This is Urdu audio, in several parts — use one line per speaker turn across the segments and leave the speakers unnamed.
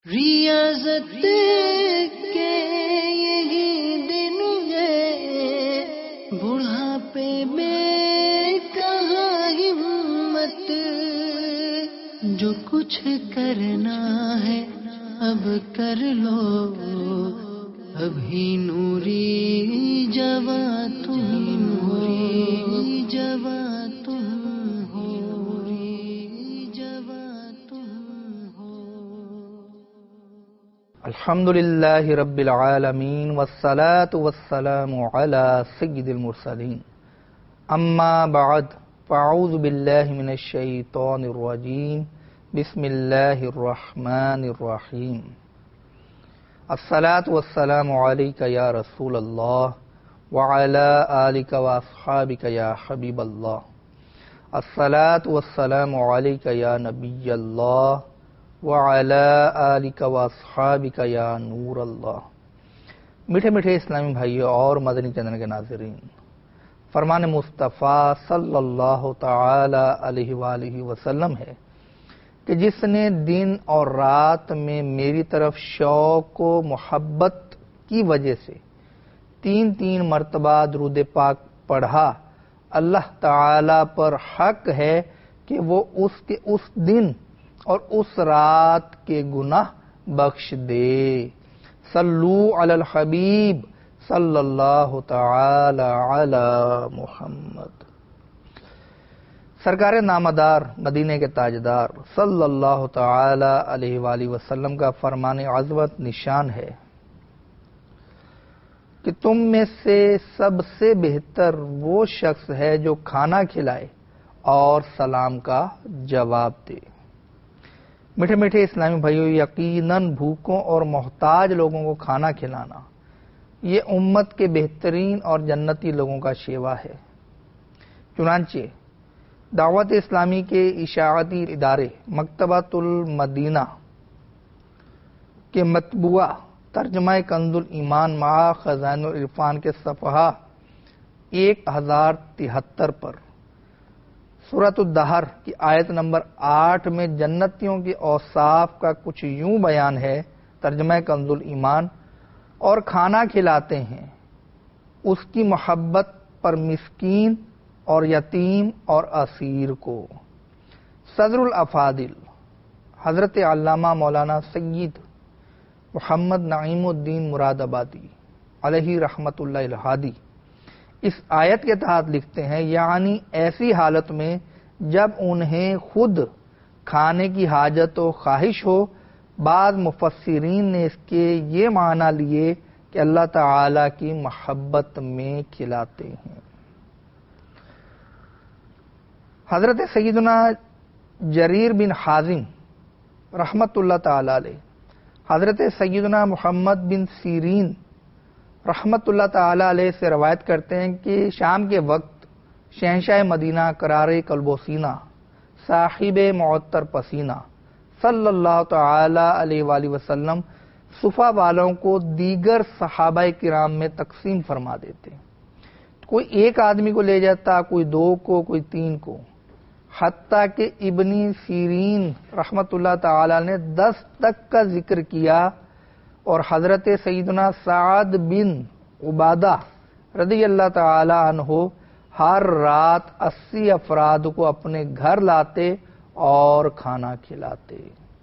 ریاضت کے یہی دن ہے، بڑھاپے میں کہاں ہمت، جو کچھ کرنا ہے اب کر لو، ابھی نوری جواں تم ہو، جواں تم ہو، جواں تم ہو۔
الحمدللہ رب العالمین والصلاة والسلام علی سید المرسلین، اما بعد فاعوذ باللہ من الشیطان الرجیم، بسم اللہ الرحمن الرحیم۔ الصلاة والسلام علیک یا رسول اللہ وعلی آلک واصحابک یا حبیب اللہ۔ الصلاة والسلام علیک یا نبی اللہ وعلی آلک واصحابک یا نور اللہ۔ میٹھے میٹھے اسلامی بھائیوں اور مدنی چینل کے ناظرین، فرمان مصطفیٰ صلی اللہ تعالی علیہ وآلہ وسلم ہے کہ جس نے دن اور رات میں میری طرف شوق و محبت کی وجہ سے تین مرتبہ درود پاک پڑھا، اللہ تعالی پر حق ہے کہ وہ اس کے اس دن اور اس رات کے گناہ بخش دے۔ صلو علی الحبیب صلی اللہ تعالی علی محمد۔ سرکار نامدار مدینہ کے تاجدار صلی اللہ تعالی علیہ وآلہ وسلم کا فرمان عظمت نشان ہے کہ تم میں سے سب سے بہتر وہ شخص ہے جو کھانا کھلائے اور سلام کا جواب دے۔ میٹھے میٹھے اسلامی بھائیوں، یقیناً بھوکوں اور محتاج لوگوں کو کھانا کھلانا یہ امت کے بہترین اور جنتی لوگوں کا شیوا ہے۔ چنانچہ دعوت اسلامی کے اشاعتی ادارے مکتبۃ المدینہ کے مطبوعہ ترجمہ کنز الایمان مع خزائن العرفان کے صفحہ 1073 پر سورۃ الدہر کی آیت نمبر 8 میں جنتیوں کے اوصاف کا کچھ یوں بیان ہے، ترجمہ کنز الایمان: اور کھانا کھلاتے ہیں اس کی محبت پر مسکین اور یتیم اور اسیر کو۔ صدر الافاضل حضرت علامہ مولانا سید محمد نعیم الدین مراد آبادی علیہ رحمت اللہ الہادی اس آیت کے تحت لکھتے ہیں، یعنی ایسی حالت میں جب انہیں خود کھانے کی حاجت و خواہش ہو۔ بعض مفسرین نے اس کے یہ معنی لیے کہ اللہ تعالی کی محبت میں کھلاتے ہیں۔ حضرت سیدنا جریر بن حازم رحمت اللہ تعالی علیہ، حضرت سیدنا محمد بن سیرین رحمت اللہ تعالی علیہ سے روایت کرتے ہیں کہ شام کے وقت شہنشاہ مدینہ قرار قلب و سینہ صاحب معطر پسینہ صلی اللہ تعالی علیہ وآلہ وسلم صفہ والوں کو دیگر صحابہ کرام میں تقسیم فرما دیتے، کوئی ایک آدمی کو لے جاتا، کوئی دو کو، کوئی تین کو، حتیٰ کہ ابن سیرین رحمت اللہ تعالی نے 10 تک کا ذکر کیا، اور حضرت سیدنا سعد بن عبادہ رضی اللہ تعالی عنہ ہر رات 80 افراد کو اپنے گھر لاتے اور کھانا کھلاتے۔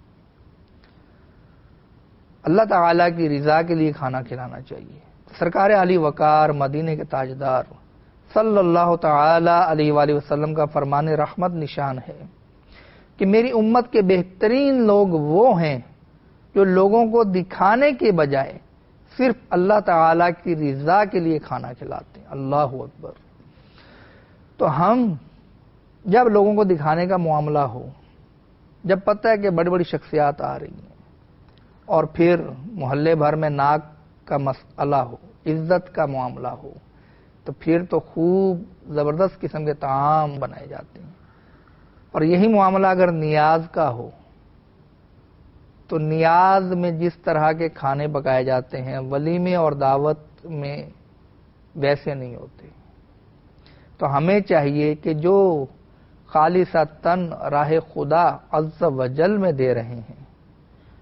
اللہ تعالی کی رضا کے لیے کھانا کھلانا چاہیے۔ سرکار علی وقار مدینہ کے تاجدار صلی اللہ تعالی علیہ وآلہ وسلم کا فرمان رحمت نشان ہے کہ میری امت کے بہترین لوگ وہ ہیں جو لوگوں کو دکھانے کے بجائے صرف اللہ تعالی کی رضا کے لیے کھانا کھلاتے ہیں۔ اللہ اکبر۔ تو ہم جب لوگوں کو دکھانے کا معاملہ ہو، جب پتہ ہے کہ بڑی بڑی شخصیات آ رہی ہیں اور پھر محلے بھر میں ناک کا مسئلہ ہو، عزت کا معاملہ ہو، تو پھر تو خوب زبردست قسم کے طعام بنائے جاتے ہیں، اور یہی معاملہ اگر نیاز کا ہو تو نیاز میں جس طرح کے کھانے پکائے جاتے ہیں ولیمے اور دعوت میں ویسے نہیں ہوتے۔ تو ہمیں چاہیے کہ جو خالصتاً راہ خدا عز و جل میں دے رہے ہیں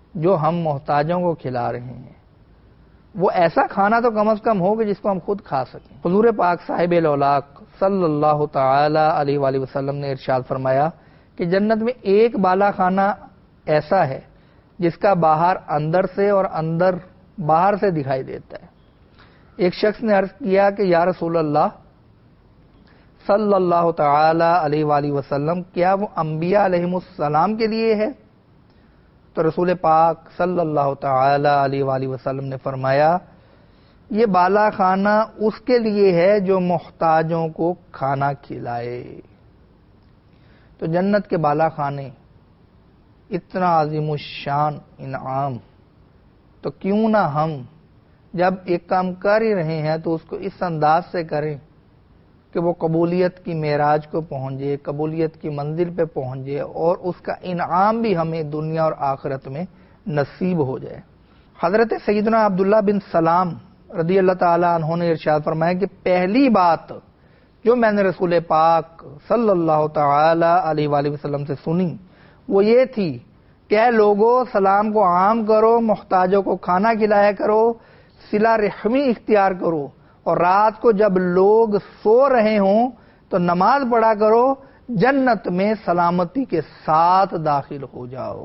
جو ہم محتاجوں کو کھلا رہے ہیں وہ ایسا کھانا تو کم از کم ہو کہ جس کو ہم خود کھا سکیں۔ حضور پاک صاحب الاولاق صلی اللہ تعالی علیہ وآلہ وسلم نے ارشاد فرمایا کہ جنت میں ایک بالا خانہ ایسا ہے جس کا باہر اندر سے اور اندر باہر سے دکھائی دیتا ہے۔ ایک شخص نے عرض کیا کہ یا رسول اللہ صلی اللہ تعالی علیہ وآلہ وسلم کیا وہ انبیاء علیہم السلام کے لیے ہے؟ تو رسول پاک صلی اللہ تعالی علیہ وآلہ وسلم نے فرمایا یہ بالا خانہ اس کے لیے ہے جو محتاجوں کو کھانا کھلائے۔ تو جنت کے بالا خانے اتنا عظیم الشان انعام، تو کیوں نہ ہم جب ایک کام کر ہی رہے ہیں تو اس کو اس انداز سے کریں کہ وہ قبولیت کی معراج کو پہنچے، قبولیت کی منزل پہ پہنچے اور اس کا انعام بھی ہمیں دنیا اور آخرت میں نصیب ہو جائے۔ حضرت سیدنا عبداللہ بن سلام رضی اللہ تعالی عنہ نے ارشاد فرمایا کہ پہلی بات جو میں نے رسول پاک صلی اللہ تعالی علیہ وآلہ وسلم سے سنی وہ یہ تھی کہ اے لوگو سلام کو عام کرو، محتاجوں کو کھانا کھلایا کرو، صلہ رحمی اختیار کرو، اور رات کو جب لوگ سو رہے ہوں تو نماز پڑھا کرو، جنت میں سلامتی کے ساتھ داخل ہو جاؤ۔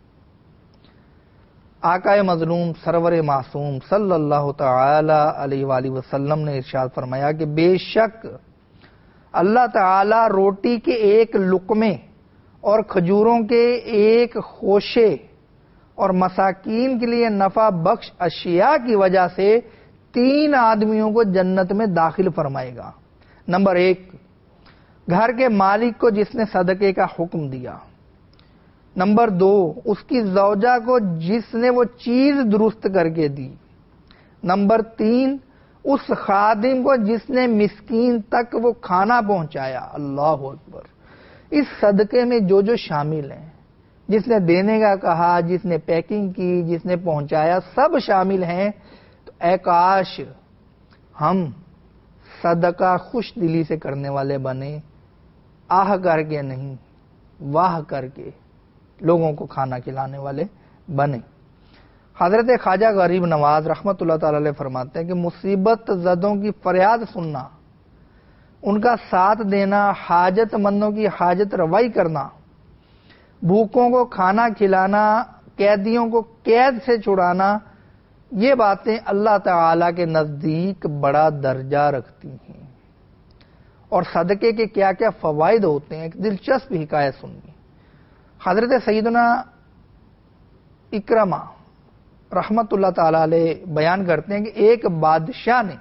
آقا مظلوم سرور معصوم صلی اللہ تعالی علیہ وآلہ وسلم نے ارشاد فرمایا کہ بے شک اللہ تعالی روٹی کے ایک لقمے اور کھجوروں کے ایک خوشے اور مساکین کے لیے نفع بخش اشیاء کی وجہ سے 3 آدمیوں کو جنت میں داخل فرمائے گا۔ نمبر 1، گھر کے مالک کو جس نے صدقے کا حکم دیا۔ نمبر 2، اس کی زوجہ کو جس نے وہ چیز درست کر کے دی۔ نمبر 3، اس خادم کو جس نے مسکین تک وہ کھانا پہنچایا۔ اللہ اکبر! اس صدقے میں جو جو شامل ہیں، جس نے دینے کا کہا، جس نے پیکنگ کی، جس نے پہنچایا، سب شامل ہیں۔ تو اے کاش ہم صدقہ خوش دلی سے کرنے والے بنے، آہ کر کے نہیں، واہ کر کے لوگوں کو کھانا کھلانے والے بنے۔ حضرت خواجہ غریب نواز رحمۃ اللہ تعالی علیہ فرماتے ہیں کہ مصیبت زدوں کی فریاد سننا، ان کا ساتھ دینا، حاجت مندوں کی حاجت روائی کرنا، بھوکوں کو کھانا کھلانا، قیدیوں کو قید سے چھڑانا، یہ باتیں اللہ تعالی کے نزدیک بڑا درجہ رکھتی ہیں۔ اور صدقے کے کیا کیا فوائد ہوتے ہیں، ایک دلچسپ حکایت سنیے۔ حضرت سیدنا اکرمہ رحمت اللہ تعالی علیہ بیان کرتے ہیں کہ ایک بادشاہ نے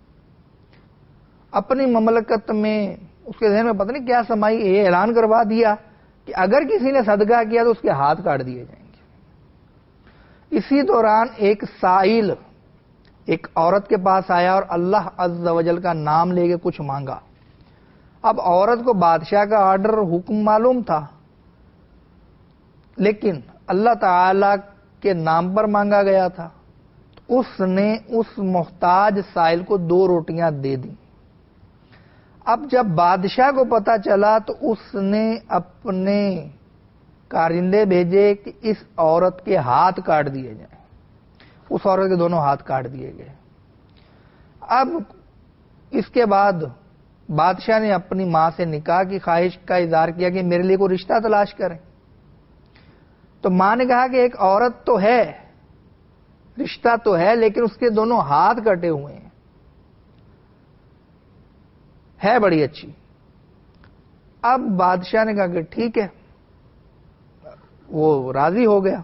اپنی مملکت میں، اس کے ذہن میں پتہ نہیں کیا سمائی، یہ اعلان کروا دیا کہ اگر کسی نے صدقہ کیا تو اس کے ہاتھ کاٹ دیے جائیں گے۔ اسی دوران ایک سائل ایک عورت کے پاس آیا اور اللہ عز و جل کا نام لے کے کچھ مانگا۔ اب عورت کو بادشاہ کا آرڈر حکم معلوم تھا، لیکن اللہ تعالی کے نام پر مانگا گیا تھا۔ اس نے اس محتاج سائل کو 2 روٹیاں دے دیں۔ اب جب بادشاہ کو پتا چلا تو اس نے اپنے کارندے بھیجے کہ اس عورت کے ہاتھ کاٹ دیے جائیں۔ اس عورت کے دونوں ہاتھ کاٹ دیے گئے۔ اب اس کے بعد بادشاہ نے اپنی ماں سے نکاح کی خواہش کا اظہار کیا کہ میرے لیے کوئی رشتہ تلاش کریں۔ تو ماں نے کہا کہ ایک عورت تو ہے، رشتہ تو ہے، لیکن اس کے دونوں ہاتھ کٹے ہوئے ہیں، ہے بڑی اچھی۔ اب بادشاہ نے کہا کہ ٹھیک ہے، وہ راضی ہو گیا۔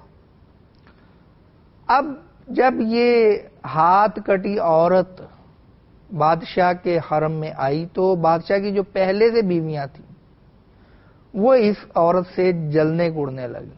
اب جب یہ ہاتھ کٹی عورت بادشاہ کے حرم میں آئی تو بادشاہ کی جو پہلے سے بیویاں تھیں وہ اس عورت سے جلنے کوڑنے لگی۔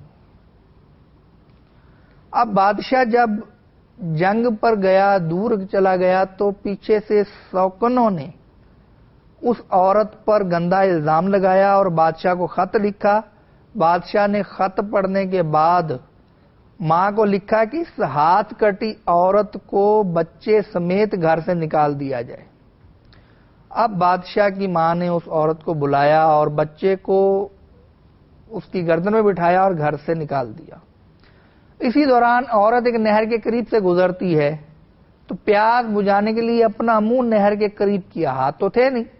اب بادشاہ جب جنگ پر گیا، دور چلا گیا، تو پیچھے سے سوکنوں نے اس عورت پر گندا الزام لگایا اور بادشاہ کو خط لکھا۔ بادشاہ نے خط پڑھنے کے بعد ماں کو لکھا کہ اس ہاتھ کٹی عورت کو بچے سمیت گھر سے نکال دیا جائے۔ اب بادشاہ کی ماں نے اس عورت کو بلایا اور بچے کو اس کی گردن میں بٹھایا اور گھر سے نکال دیا۔ اسی دوران عورت ایک نہر کے قریب سے گزرتی ہے تو پیاس بجھانے کے لیے اپنا منہ نہر کے قریب کیا، ہاتھ تو تھے نہیں۔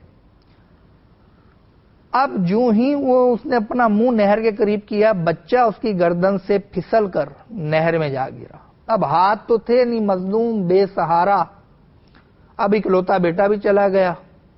اب جو ہی اس نے اپنا منہ نہر کے قریب کیا، بچہ اس کی گردن سے پھسل کر نہر میں جا گرا۔ اب ہاتھ تو تھے نہیں، مظلوم بے سہارا، اب اکلوتا بیٹا بھی چلا گیا۔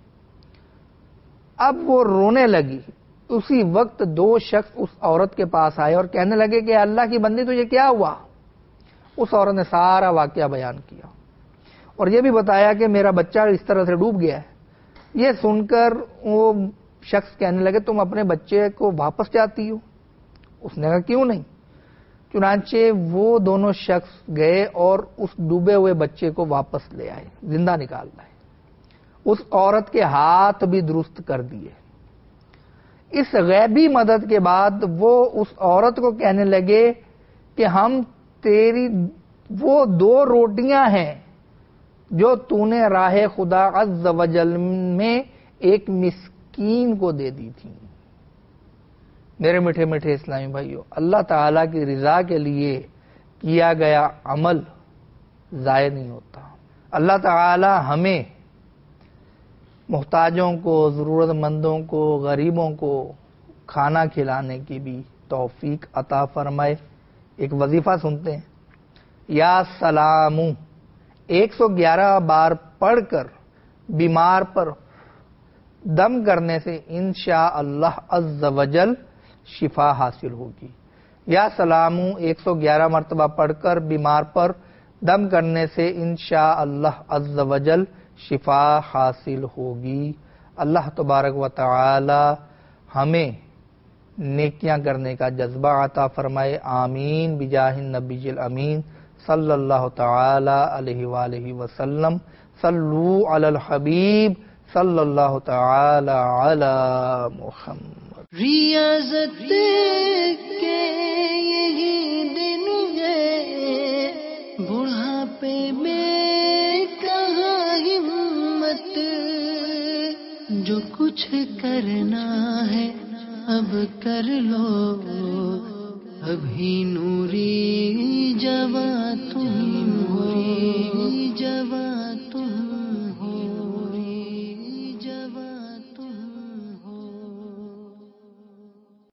اب وہ رونے لگی۔ اسی وقت دو شخص اس عورت کے پاس آئے اور کہنے لگے کہ اللہ کی بندی تجھے کیا ہوا؟ اس عورت نے سارا واقعہ بیان کیا اور یہ بھی بتایا کہ میرا بچہ اس طرح سے ڈوب گیا ہے۔ یہ سن کر وہ شخص کہنے لگے تم اپنے بچے کو واپس چاہتی ہو؟ اس نے کہا کیوں نہیں۔ چنانچہ وہ دونوں شخص گئے اور اس ڈوبے ہوئے بچے کو واپس لے آئے، زندہ نکال لائے۔ اس عورت کے ہاتھ بھی درست کر دیے۔ اس غیبی مدد کے بعد وہ اس عورت کو کہنے لگے کہ ہم تیری وہ 2 روٹیاں ہیں جو تو نے راہ خدا عز و جل میں ایک مسکین کو دے دی تھی۔ میرے میٹھے میٹھے اسلامی بھائیوں، اللہ تعالی کی رضا کے لیے کیا گیا عمل ضائع نہیں ہوتا۔ اللہ تعالی ہمیں محتاجوں کو، ضرورت مندوں کو، غریبوں کو کھانا کھلانے کی بھی توفیق عطا فرمائے۔ ایک وظیفہ سنتے ہیں، یا سلام 111 بار پڑھ کر بیمار پر دم کرنے سے انشاءاللہ عز و جل شفا حاصل ہوگی۔ یا سلام 111 مرتبہ پڑھ کر بیمار پر دم کرنے سے انشاءاللہ عز و جل شفا حاصل ہوگی۔ اللہ تبارک و تعالی ہمیں نیکیاں کرنے کا جذبہ عطا فرمائے، آمین بجاہ النبی الامین صلی اللہ تعالی علیہ وآلہ وسلم۔ صلو علی الحبیب صلی اللہ تعالی علی محمد۔
ریاضت کے یہی دن ہے، بڑھاپے میں کہاں ہمت، جو کچھ کرنا ہے اب کر لو، ابھی نوری جواں تم